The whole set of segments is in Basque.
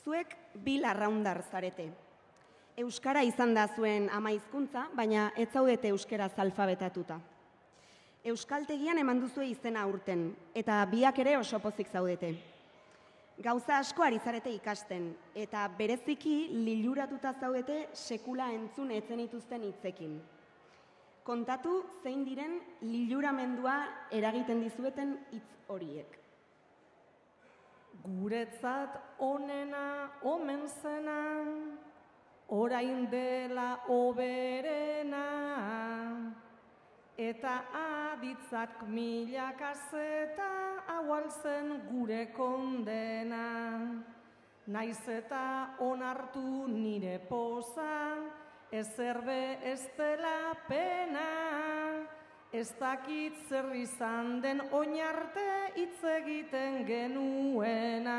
Zuek bi larraundar zarete. Euskara izan da zuen ama hizkuntza, baina ez zaudete euskaraz alfabetatuta. Euskaltegian eman duzue izena aurten, eta biak ere oso pozik zaudete. Gauza asko ari zarete ikasten, eta bereziki liluratuta zaudete sekula entzun ez zenituzten hitzekin. Kontatu zein diren liluramendua eragiten dizueten hitz horiek. Guretzat onena, omen zena, orain dela oberena, eta aditzak milaka zeta hau alzen gure kondena. Naiz eta onartu nire poza, ezerbe ez dela pena, ez dakit zer izan den oinarte hitz egiten genuena.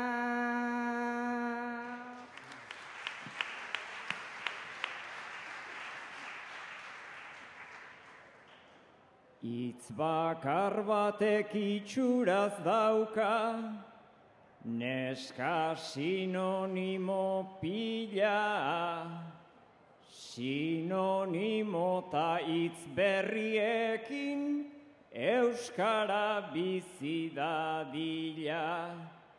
Hitz bakar batek itxuraz dauka, neska sinonimo pila, sinonimo ta hitz berriekin euskara bizi dadila.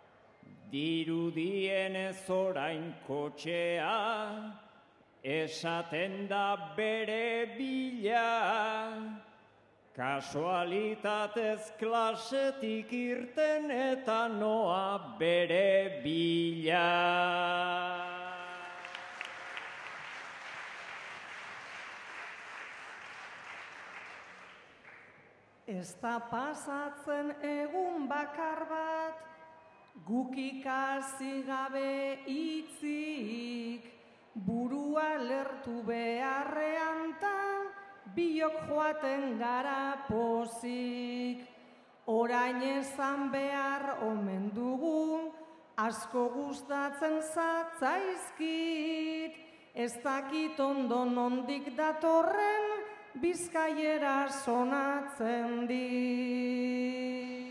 Dirudienez orain kotxea, esaten da bere bila. Kasualitatez klasetik irten eta noa bere bila. Ez da pasatzen egun bakar bat, guk ikasi gabe hitzik, burua lertu beharrean ta, biok joaten gara pozik. Orain esan behar omen dugu, asko gustatzen zatzaizkit, ez dakit ondo nondik datorren, bizkaiera sonatzen dit.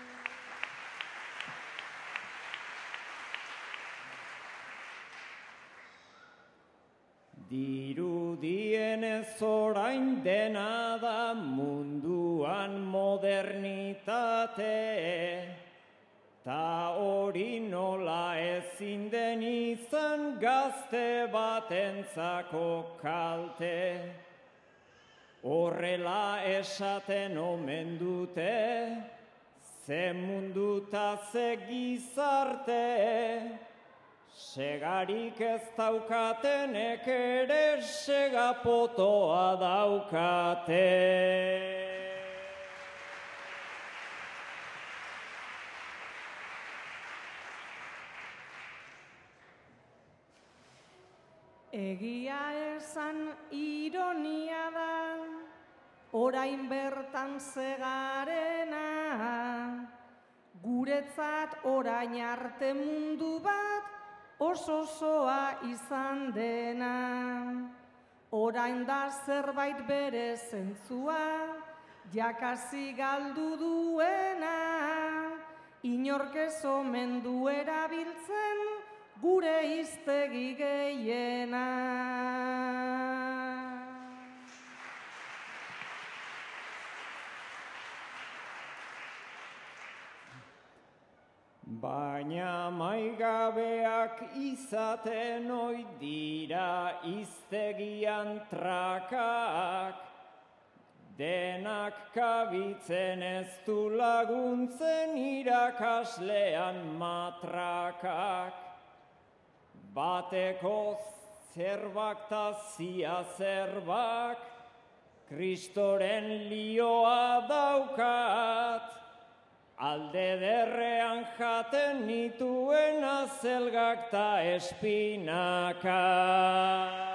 Dirudienez orain dena da munduan modernitate, ta hori nola ezin den izan gazte batentzako kalte. Horrela esaten omen dute, ze munduta ze gizarte, segarik ez daukatenek ere segapotoa daukate. Egia esan ironia da, orain bertan zegarena, guretzat orain arte mundu bat oso osoa izan dena. Orain da zerbait bere zentzua, jakasi galdu duena, inork ez omen du erabiltzen gure hiztegi gehiena. Baina maigabeak izaten ohi dira hiztegian trakak, denak kabitzen ez du laguntzen irakaslean matrakak. Bateko zerbak ta zia zerbak, Kristoren lioa daukat, alde derrean jaten nituen azelgak ta espinaka.